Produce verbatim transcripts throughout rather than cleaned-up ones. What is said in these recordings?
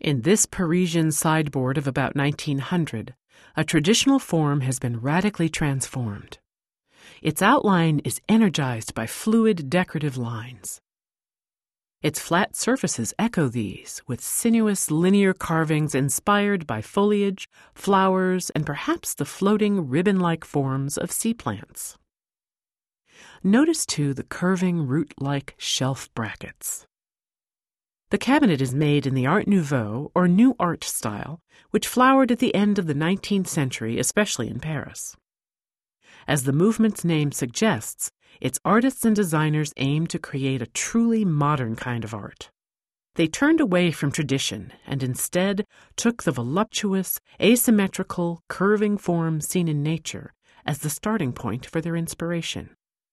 In this Parisian sideboard of about nineteen hundred, a traditional form has been radically transformed. Its outline is energized by fluid decorative lines. Its flat surfaces echo these, with sinuous linear carvings inspired by foliage, flowers, and perhaps the floating ribbon-like forms of sea plants. Notice, too, the curving root-like shelf brackets. The cabinet is made in the Art Nouveau, or New Art style, which flowered at the end of the nineteenth century, especially in Paris. As the movement's name suggests, its artists and designers aimed to create a truly modern kind of art. They turned away from tradition and instead took the voluptuous, asymmetrical, curving forms seen in nature as the starting point for their inspiration.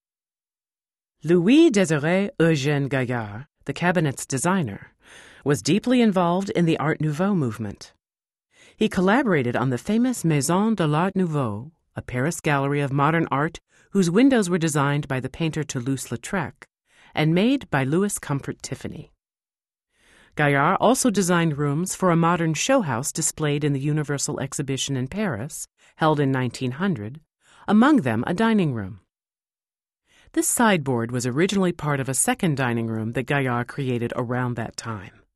Louis-Désiré Eugène Gaillard, the cabinet's designer, was deeply involved in the Art Nouveau movement. He collaborated on the famous Maison de l'Art Nouveau, a Paris gallery of modern art whose windows were designed by the painter Toulouse-Lautrec and made by Louis Comfort Tiffany. Gaillard also designed rooms for a modern show house displayed in the Universal Exhibition in Paris, held in nineteen hundred, among them a dining room. This sideboard was originally part of a second dining room that Gaillard created around that time.